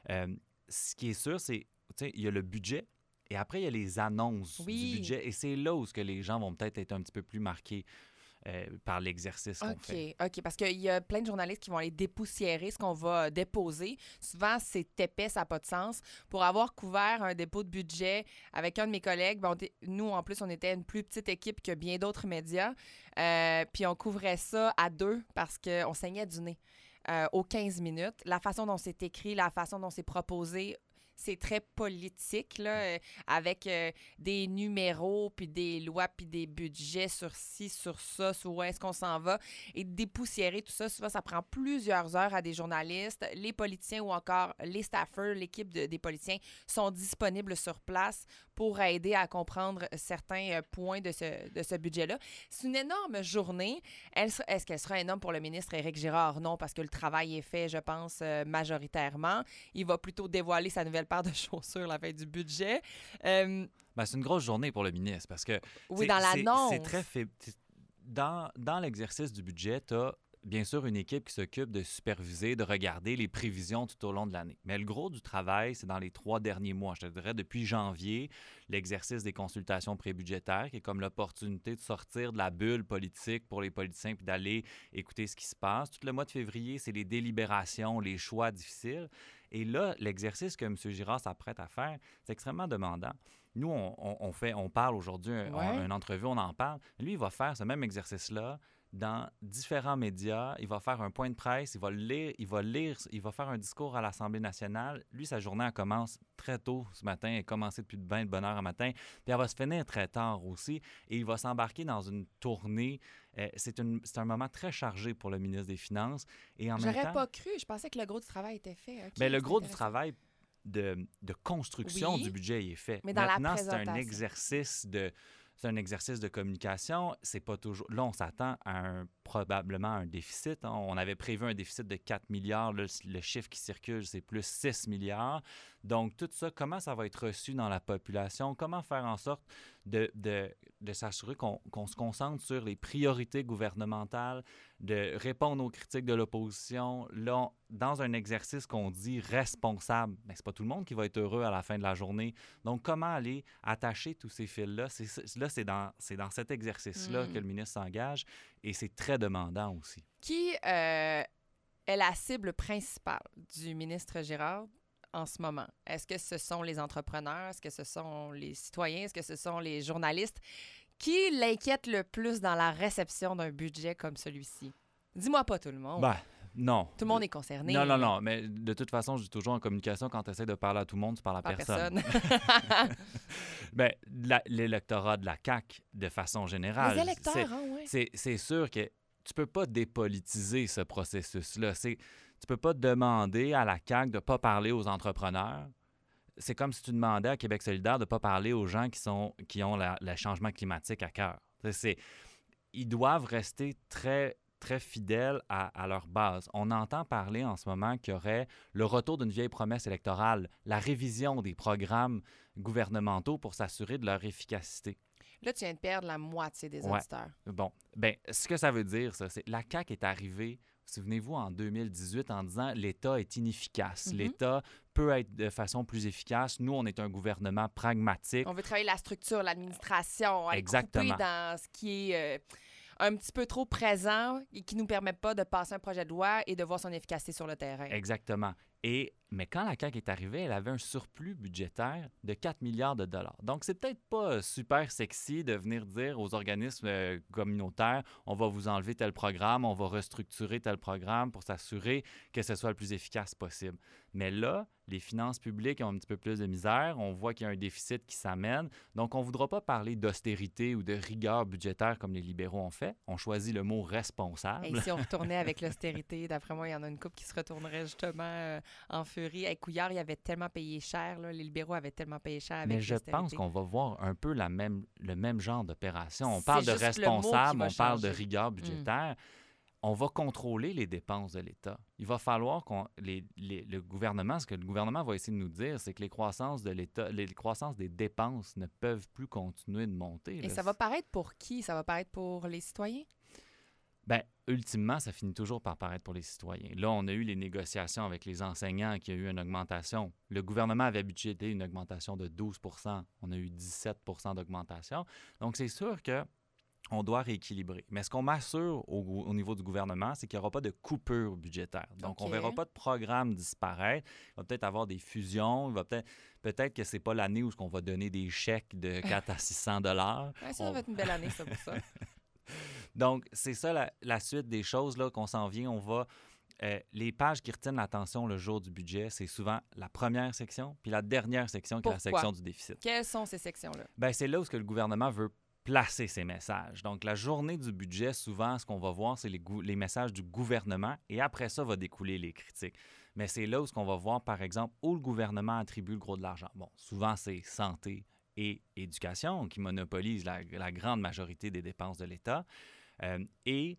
Ce qui est sûr, c'est il y a le budget et après, il y a les annonces du budget. Et c'est là où les gens vont peut-être être un petit peu plus marqués par l'exercice qu'on fait. OK, parce qu'il y a plein de journalistes qui vont aller dépoussiérer ce qu'on va déposer. Souvent, c'est épais, ça n'a pas de sens. Pour avoir couvert un dépôt de budget avec un de mes collègues, nous, en plus, on était une plus petite équipe que bien d'autres médias. Puis on couvrait ça à deux parce qu'on saignait du nez aux 15 minutes. La façon dont c'est écrit, la façon dont c'est proposé, c'est très politique, là, avec des numéros, puis des lois, puis des budgets sur ci, sur ça, sur où est-ce qu'on s'en va. Et dépoussiérer tout ça, souvent, ça prend plusieurs heures à des journalistes. Les politiciens ou encore les staffers, l'équipe des politiciens sont disponibles sur place pour aider à comprendre certains points de ce budget-là. C'est une énorme journée. Est-ce qu'elle sera énorme pour le ministre Éric Girard? Non, parce que le travail est fait, je pense, majoritairement. Il va plutôt dévoiler sa nouvelle paire de chaussures la fin du budget. C'est une grosse journée pour le ministre parce que oui, dans l'annonce. C'est très dans l'exercice du budget, tu as bien sûr une équipe qui s'occupe de superviser, de regarder les prévisions tout au long de l'année. Mais le gros du travail, c'est dans les 3 derniers mois. Je te dirais depuis janvier, l'exercice des consultations prébudgétaires, qui est comme l'opportunité de sortir de la bulle politique pour les politiciens puis d'aller écouter ce qui se passe. Tout le mois de février, c'est les délibérations, les choix difficiles. Et là, l'exercice que M. Girard s'apprête à faire, c'est extrêmement demandant. Nous, on parle aujourd'hui, une entrevue, on en parle. Lui, il va faire ce même exercice-là dans différents médias. Il va faire un point de presse, il va faire un discours à l'Assemblée nationale. Lui, sa journée, elle commence très tôt ce matin. Elle a commencé depuis de bonne heure à matin. Puis elle va se finir très tard aussi. Et il va s'embarquer dans une tournée. C'est un moment très chargé pour le ministre des Finances. Et en même temps, j'aurais pas cru. Je pensais que le gros du travail était fait. Okay, bien, le gros du travail de construction du budget il est fait. Mais dans maintenant, la c'est un exercice de communication. C'est pas toujours. Là, on s'attend à probablement un déficit. On avait prévu un déficit de 4 milliards. Là, le chiffre qui circule, c'est plus 6 milliards. Donc, tout ça, comment ça va être reçu dans la population? Comment faire en sorte de s'assurer qu'on se concentre sur les priorités gouvernementales, de répondre aux critiques de l'opposition, là, dans un exercice qu'on dit responsable. Mais c'est pas tout le monde qui va être heureux à la fin de la journée. Donc, comment aller attacher tous ces fils-là? C'est dans cet exercice-là que le ministre s'engage et c'est très demandant aussi. Qui est la cible principale du ministre Girard en ce moment? Est-ce que ce sont les entrepreneurs? Est-ce que ce sont les citoyens? Est-ce que ce sont les journalistes? Qui l'inquiète le plus dans la réception d'un budget comme celui-ci? Dis-moi pas tout le monde. Non. Tout le monde est concerné. Non. Mais de toute façon, je dis toujours en communication, quand tu essaies de parler à tout le monde, tu parles à personne. L'électorat de la CAQ, de façon générale. Les électeurs, c'est sûr que tu peux pas dépolitiser ce processus-là. Tu peux pas demander à la CAQ de pas parler aux entrepreneurs c'est comme si tu demandais à Québec solidaire de ne pas parler aux gens qui ont le changement climatique à cœur. Ils doivent rester très, très fidèles à leur base. On entend parler en ce moment qu'il y aurait le retour d'une vieille promesse électorale, la révision des programmes gouvernementaux pour s'assurer de leur efficacité. Là, tu viens de perdre la moitié des Ouais. auditeurs. Bon, bien, ce que ça veut dire, ça, c'est la CAQ est arrivée, souvenez-vous, en 2018 en disant l'État est inefficace. Mhm. L'État peut être de façon plus efficace. Nous, on est un gouvernement pragmatique. On veut travailler la structure, l'administration, être Exactement. coupé dans ce qui est un petit peu trop présent et qui ne nous permet pas de passer un projet de loi et de voir son efficacité sur le terrain. Exactement. Mais quand la CAQ est arrivée, elle avait un surplus budgétaire de 4 milliards de dollars. Donc, c'est peut-être pas super sexy de venir dire aux organismes communautaires, on va vous enlever tel programme, on va restructurer tel programme pour s'assurer que ce soit le plus efficace possible. Mais là, les finances publiques ont un petit peu plus de misère. On voit qu'il y a un déficit qui s'amène. Donc, on ne voudra pas parler d'austérité ou de rigueur budgétaire comme les libéraux ont fait. On choisit le mot responsable. Et si on retournait avec l'austérité, d'après moi, il y en a une couple qui se retournerait justement en furie. Hey, Couillard, il avait tellement payé cher. Là. Les libéraux avaient tellement payé cher avec Mais je l'austérité. pense qu'on va voir un peu le même genre d'opération. On C'est parle de juste le mot qui responsable, va on parle de changer. rigueur budgétaire. On va contrôler les dépenses de l'État. Il va falloir le gouvernement, ce que le gouvernement va essayer de nous dire, c'est que les croissances de l'État, les croissances des dépenses ne peuvent plus continuer de monter. Et là. ça va paraître pour qui? Ça va paraître pour les citoyens? Bien, ultimement, ça finit toujours par paraître pour les citoyens. Là, on a eu les négociations avec les enseignants qui a eu une augmentation. Le gouvernement avait budgété une augmentation de 12 %. On a eu 17 % d'augmentation. Donc, c'est sûr que on doit rééquilibrer. Mais ce qu'on m'assure au niveau du gouvernement, c'est qu'il n'y aura pas de coupure budgétaire. Donc, on ne verra pas de programme disparaître. Il va peut-être avoir des fusions. Il va peut-être que ce n'est pas l'année où on va donner des chèques de 4 à 600 $. Ouais, ça va être une belle année, ça, pour ça. Donc, c'est ça la suite des choses là, qu'on s'en vient. On va... les pages qui retiennent l'attention le jour du budget, c'est souvent la première section puis la dernière section qui est la Pourquoi? section du déficit. Quelles sont ces sections-là? Bien, c'est là où ce que le gouvernement veut placer ses messages. Donc, la journée du budget, souvent, ce qu'on va voir, c'est les messages du gouvernement et après ça, va découler les critiques. Mais c'est là où ce qu'on va voir, par exemple, où le gouvernement attribue le gros de l'argent. Bon, souvent, c'est santé et éducation qui monopolisent la grande majorité des dépenses de l'État. Et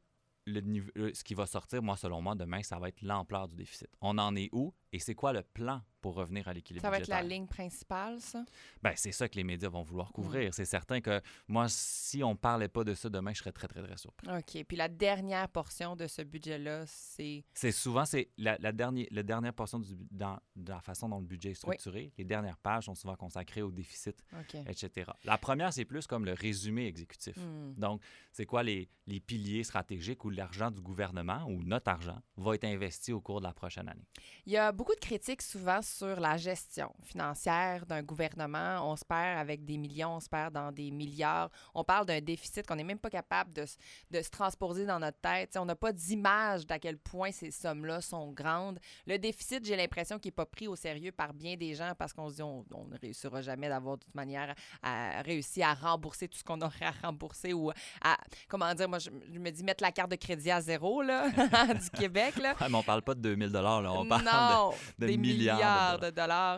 ce qui va sortir, moi, selon moi, demain, ça va être l'ampleur du déficit. On en est où et c'est quoi le plan pour revenir à l'équilibre Ça va être budgétaire? la ligne principale, ça? Bien, c'est ça que les médias vont vouloir couvrir. C'est certain que moi, si on ne parlait pas de ça demain, je serais très, très, très surpris. OK. Puis la dernière portion de ce budget-là, c'est... C'est souvent, la dernière portion dans la façon dont le budget est structuré. Les dernières pages sont souvent consacrées au déficit, OK. etc. La première, c'est plus comme le résumé exécutif. Donc, c'est quoi les piliers stratégiques où l'argent du gouvernement ou notre argent va être investi au cours de la prochaine année? Il y a beaucoup de critiques souvent sur la gestion financière d'un gouvernement. On se perd avec des millions, on se perd dans des milliards. On parle d'un déficit qu'on n'est même pas capable de se transposer dans notre tête. T'sais, on n'a pas d'image d'à quel point ces sommes-là sont grandes. Le déficit, j'ai l'impression qu'il n'est pas pris au sérieux par bien des gens parce qu'on se dit on ne réussira jamais d'avoir de toute manière à réussir à rembourser tout ce qu'on aurait à rembourser ou à, comment dire, moi je me dis mettre la carte de crédit à zéro là, du Québec. Là. Ouais, mais on parle pas de 2000 $, là, on parle de des milliards de dollars.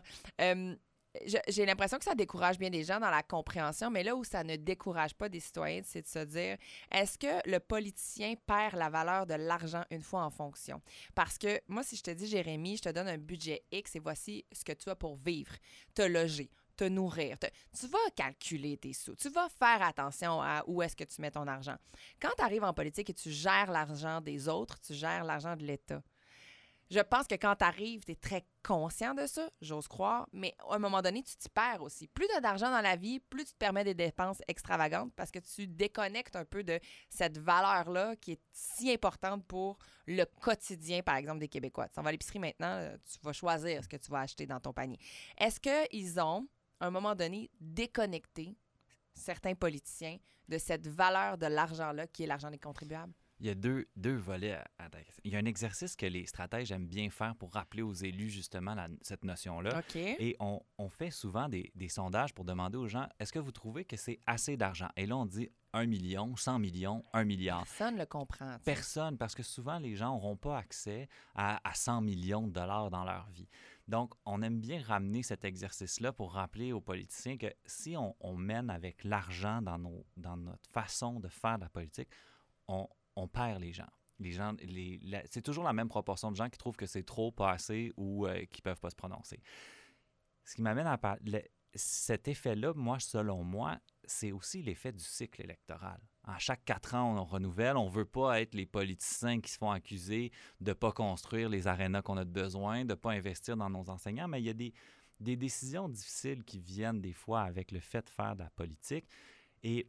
J'ai l'impression que ça décourage bien des gens dans la compréhension, mais là où ça ne décourage pas des citoyens, c'est de se dire, est-ce que le politicien perd la valeur de l'argent une fois en fonction? Parce que moi, si je te dis, Jérémy, je te donne un budget X et voici ce que tu as pour vivre, te loger, te nourrir, tu vas calculer tes sous, tu vas faire attention à où est-ce que tu mets ton argent. Quand tu arrives en politique et tu gères l'argent des autres, tu gères l'argent de l'État. Je pense que quand tu arrives, tu es très conscient de ça, j'ose croire, mais à un moment donné, tu t'y perds aussi. Plus tu as d'argent dans la vie, plus tu te permets des dépenses extravagantes parce que tu déconnectes un peu de cette valeur-là qui est si importante pour le quotidien, par exemple, des Québécois. Tu s'en vas à l'épicerie maintenant, tu vas choisir ce que tu vas acheter dans ton panier. Est-ce qu'ils ont, à un moment donné, déconnecté certains politiciens de cette valeur de l'argent-là qui est l'argent des contribuables? Il y a deux volets. Il y a un exercice que les stratèges aiment bien faire pour rappeler aux élus justement cette notion-là. OK. Et on fait souvent des sondages pour demander aux gens, est-ce que vous trouvez que c'est assez d'argent? Et là, on dit 1 million, 100 millions, 1 milliard. Personne ne le comprend. Personne, parce que souvent, les gens n'auront pas accès à 100 millions de dollars dans leur vie. Donc, on aime bien ramener cet exercice-là pour rappeler aux politiciens que si on mène avec l'argent dans notre façon de faire de la politique, on perd les gens. C'est toujours la même proportion de gens qui trouvent que c'est trop, pas assez ou qui ne peuvent pas se prononcer. Ce qui m'amène à parler... Cet effet-là, selon moi, c'est aussi l'effet du cycle électoral. À chaque 4 ans, on renouvelle. On ne veut pas être les politiciens qui se font accuser de ne pas construire les arénas qu'on a besoin, de ne pas investir dans nos enseignants, mais il y a des décisions difficiles qui viennent des fois avec le fait de faire de la politique. Et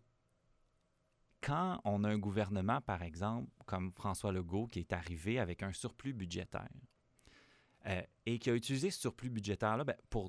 quand on a un gouvernement, par exemple, comme François Legault, qui est arrivé avec un surplus budgétaire et qui a utilisé ce surplus budgétaire-là pour,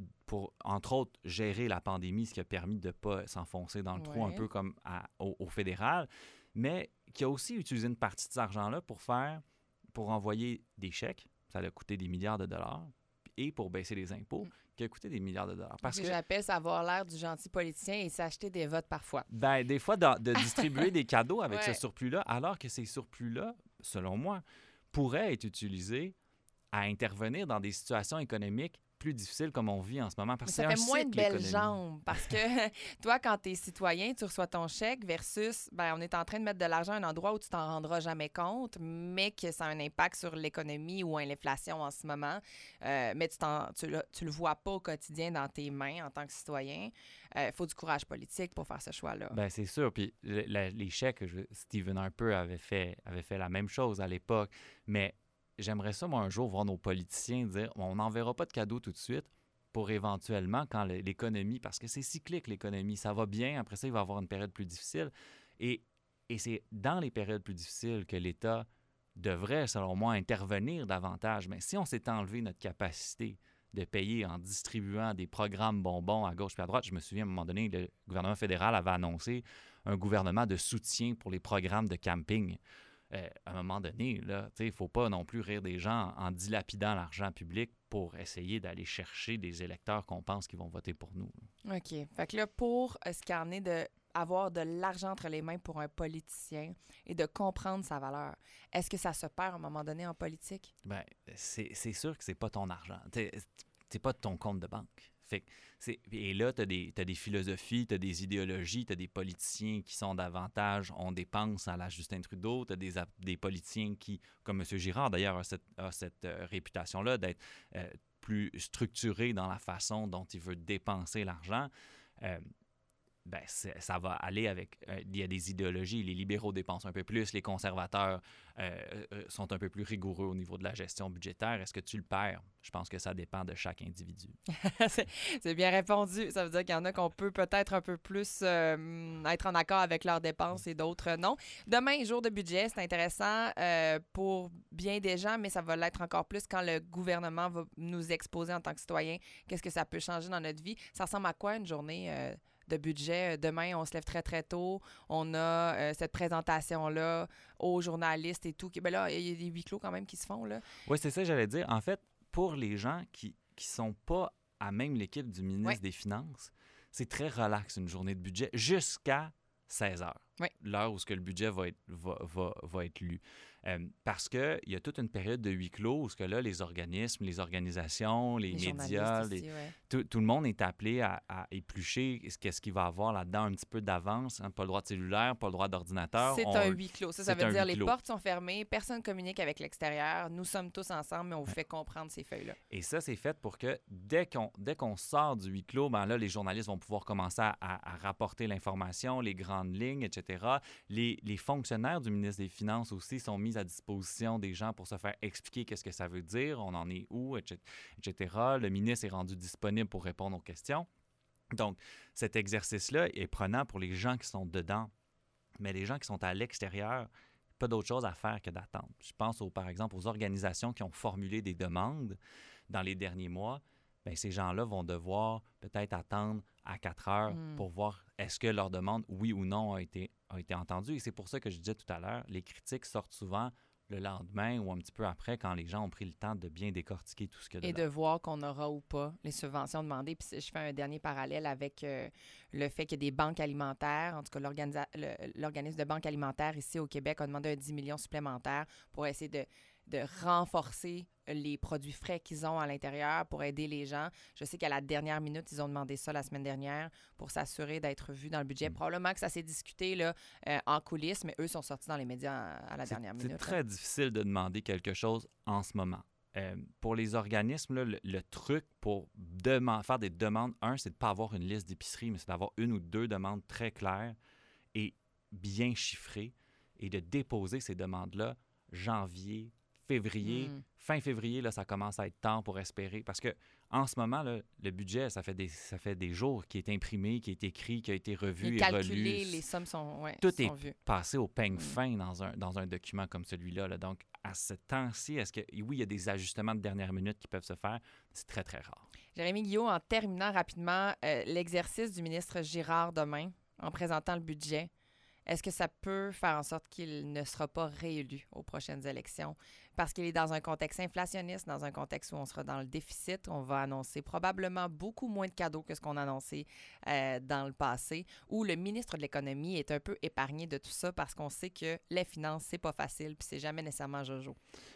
entre autres, gérer la pandémie, ce qui a permis de ne pas s'enfoncer dans le trou un peu comme au fédéral, mais qui a aussi utilisé une partie de cet argent-là pour envoyer des chèques, ça a coûté des milliards de dollars, et pour baisser les impôts, qui a coûté des milliards de dollars. Parce que j'appelle ça avoir l'air du gentil politicien et s'acheter des votes parfois. Ben, des fois, de distribuer des cadeaux avec ce surplus-là, alors que ces surplus-là, selon moi, pourraient être utilisés à intervenir dans des situations économiques plus difficiles comme on vit en ce moment. Parce que ça fait moins de belles jambes. Parce que toi, quand tu es citoyen, tu reçois ton chèque versus, on est en train de mettre de l'argent à un endroit où tu t'en rendras jamais compte, mais que ça a un impact sur l'économie ou l'inflation en ce moment. Mais tu le vois pas au quotidien dans tes mains en tant que citoyen. Il faut du courage politique pour faire ce choix-là. Bien, c'est sûr. Puis les chèques, Stephen Harper avait fait la même chose à l'époque. Mais j'aimerais ça, moi, un jour, voir nos politiciens dire on n'enverra pas de cadeaux tout de suite pour éventuellement, quand l'économie, parce que c'est cyclique, l'économie, ça va bien, après ça, il va y avoir une période plus difficile. Et c'est dans les périodes plus difficiles que l'État devrait, selon moi, intervenir davantage. Mais si on s'est enlevé notre capacité de payer en distribuant des programmes bonbons à gauche et à droite, je me souviens, à un moment donné, le gouvernement fédéral avait annoncé un gouvernement de soutien pour les programmes de camping. À un moment donné, il ne faut pas non plus rire des gens en dilapidant l'argent public pour essayer d'aller chercher des électeurs qu'on pense qui vont voter pour nous. OK. Fait que là, pour ce qu'il en est d'avoir de l'argent entre les mains pour un politicien et de comprendre sa valeur, est-ce que ça se perd à un moment donné en politique? Bien, c'est sûr que c'est pas ton argent. C'est pas ton compte de banque. Et là, tu as des philosophies, tu as des idéologies, tu as des politiciens qui sont davantage, on dépense à la Justin Trudeau, tu as des politiciens qui, comme M. Girard d'ailleurs, a cette réputation-là d'être plus structuré dans la façon dont il veut dépenser l'argent. Ça va aller avec... il y a des idéologies, les libéraux dépensent un peu plus, les conservateurs sont un peu plus rigoureux au niveau de la gestion budgétaire. Est-ce que tu le perds? Je pense que ça dépend de chaque individu. C'est bien répondu. Ça veut dire qu'il y en a qu'on peut peut-être un peu plus être en accord avec leurs dépenses et d'autres non. Demain, jour de budget, c'est intéressant pour bien des gens, mais ça va l'être encore plus quand le gouvernement va nous exposer en tant que citoyens qu'est-ce que ça peut changer dans notre vie. Ça ressemble à quoi une journée de budget? Demain, on se lève très, très tôt. On a cette présentation-là aux journalistes et tout. Ben là, il y a des huis clos quand même qui se font, là. Oui, c'est ça, j'allais dire. En fait, pour les gens qui sont pas à même l'équipe du ministre des Finances, c'est très relax une journée de budget jusqu'à 16 heures. Oui. L'heure où ce que le budget va être lu. Parce qu'il y a toute une période de huis clos où ce que là, les organismes, les organisations, les médias, aussi, tout le monde est appelé à éplucher qu'est-ce qu'il va avoir là-dedans un petit peu d'avance. Hein, pas le droit de cellulaire, pas le droit d'ordinateur. C'est un huis clos. Ça veut dire les portes sont fermées, personne ne communique avec l'extérieur, nous sommes tous ensemble, mais on vous fait comprendre ces feuilles-là. Et ça, c'est fait pour que dès qu'on sort du huis clos, là, les journalistes vont pouvoir commencer à rapporter l'information, les grandes lignes, etc. Les fonctionnaires du ministre des Finances aussi sont mis à disposition des gens pour se faire expliquer qu'est-ce que ça veut dire, on en est où, etc. Le ministre est rendu disponible pour répondre aux questions. Donc, cet exercice-là est prenant pour les gens qui sont dedans. Mais les gens qui sont à l'extérieur, pas d'autre chose à faire que d'attendre. Je pense, par exemple, aux organisations qui ont formulé des demandes dans les derniers mois. Bien, ces gens-là vont devoir peut-être attendre à 4 heures pour voir est-ce que leur demande, oui ou non, a été entendue. Et c'est pour ça que je disais tout à l'heure, les critiques sortent souvent le lendemain ou un petit peu après quand les gens ont pris le temps de bien décortiquer tout ce qu'il y a dedans. Et de voir qu'on aura ou pas les subventions demandées. Puis je fais un dernier parallèle avec le fait qu'il y a des banques alimentaires. En tout cas, l'organisme de banque alimentaire ici au Québec a demandé un 10 millions supplémentaires pour essayer de renforcer les produits frais qu'ils ont à l'intérieur pour aider les gens. Je sais qu'à la dernière minute, ils ont demandé ça la semaine dernière pour s'assurer d'être vus dans le budget. Probablement que ça s'est discuté là, en coulisses, mais eux sont sortis dans les médias à la dernière minute. C'est très difficile de demander quelque chose en ce moment. Pour les organismes, là, le truc pour faire des demandes, c'est de ne pas avoir une liste d'épicerie, mais c'est d'avoir une ou deux demandes très claires et bien chiffrées et de déposer ces demandes-là janvier, février. Fin février, là, ça commence à être temps pour espérer. Parce que en ce moment, là, le budget, ça fait des jours qu'il est imprimé, qui est écrit, qui a été revu et relu. Les sommes sont Tout sont est vues. passé au peigne fin dans un document comme celui-là. Là. Donc, à ce temps-ci, oui, il y a des ajustements de dernière minute qui peuvent se faire. C'est très, très rare. Jérémy Guilbeault, en terminant rapidement, l'exercice du ministre Girard demain, en présentant le budget, est-ce que ça peut faire en sorte qu'il ne sera pas réélu aux prochaines élections? Parce qu'il est dans un contexte inflationniste, dans un contexte où on sera dans le déficit. On va annoncer probablement beaucoup moins de cadeaux que ce qu'on a annoncé dans le passé, où le ministre de l'Économie est un peu épargné de tout ça parce qu'on sait que les finances, c'est pas facile puis c'est jamais nécessairement jojo.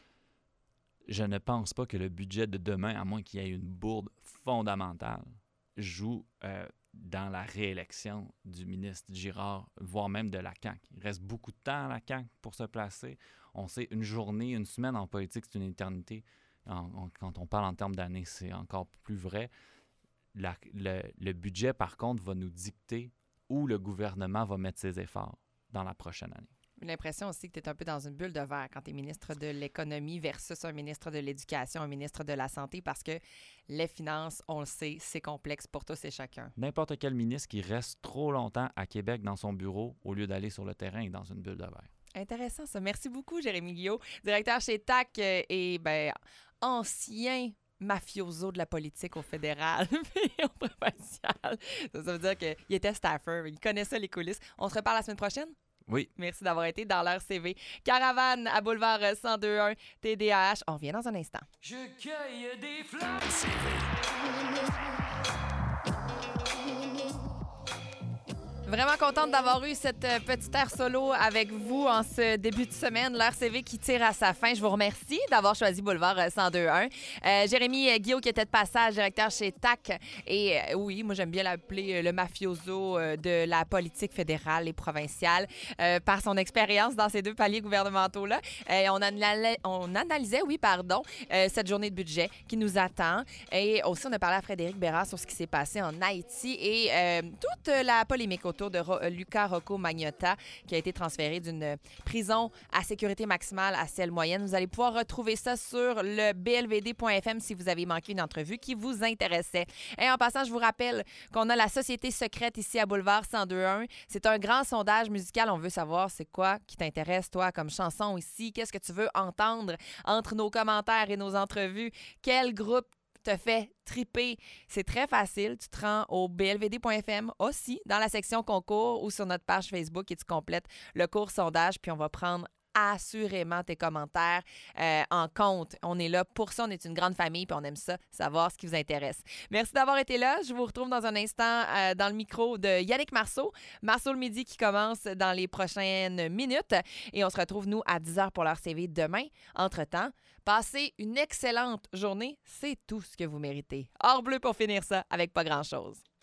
Je ne pense pas que le budget de demain, à moins qu'il y ait une bourde fondamentale, joue dans la réélection du ministre Girard, voire même de la CAQ. Il reste beaucoup de temps à la CAQ pour se placer. On sait, une journée, une semaine en politique, c'est une éternité. Quand on parle en termes d'années, c'est encore plus vrai. Le budget, par contre, va nous dicter où le gouvernement va mettre ses efforts dans la prochaine année. J'ai l'impression aussi que tu es un peu dans une bulle de verre quand tu es ministre de l'Économie versus un ministre de l'Éducation, un ministre de la Santé, parce que les finances, on le sait, c'est complexe pour tous et chacun. N'importe quel ministre qui reste trop longtemps à Québec dans son bureau au lieu d'aller sur le terrain est dans une bulle de verre. Intéressant ça. Merci beaucoup, Jérémy Guilbeault, directeur chez TAC et ancien mafioso de la politique au fédéral et au provincial. Ça veut dire qu'il était staffer, il connaissait les coulisses. On se reparle la semaine prochaine? Oui. Merci d'avoir été dans l'heure CV. Caravane à Boulevard 1021 TDAH. On revient dans un instant. Je cueille des fleurs. Vraiment contente d'avoir eu cette petite air solo avec vous en ce début de semaine. L'heure CV qui tire à sa fin. Je vous remercie d'avoir choisi Boulevard 1021. Jérémy Guilbeault qui était de passage, directeur chez TAC. Et oui, moi j'aime bien l'appeler le mafioso de la politique fédérale et provinciale par son expérience dans ces deux paliers gouvernementaux-là. On analysait, cette journée de budget qui nous attend. Et aussi, on a parlé à Frédéric Bérard sur ce qui s'est passé en Haïti et toute la polémique autour de Luca Rocco Magnotta, qui a été transféré d'une prison à sécurité maximale à celle moyenne. Vous allez pouvoir retrouver ça sur le blvd.fm si vous avez manqué une entrevue qui vous intéressait. Et en passant, je vous rappelle qu'on a la Société secrète ici à Boulevard 1021. C'est un grand sondage musical. On veut savoir c'est quoi qui t'intéresse, toi, comme chanson ici. Qu'est-ce que tu veux entendre entre nos commentaires et nos entrevues? Quel groupe te fait triper? C'est très facile. Tu te rends au blvd.fm aussi dans la section concours ou sur notre page Facebook et tu complètes le court sondage. Puis on va prendre assurément tes commentaires en compte. On est là pour ça. On est une grande famille puis on aime ça, savoir ce qui vous intéresse. Merci d'avoir été là. Je vous retrouve dans un instant dans le micro de Yannick Marceau. Marceau le midi qui commence dans les prochaines minutes. Et on se retrouve, nous, à 10h pour leur CV demain. Entre-temps, passez une excellente journée. C'est tout ce que vous méritez. Or bleu pour finir ça avec pas grand-chose.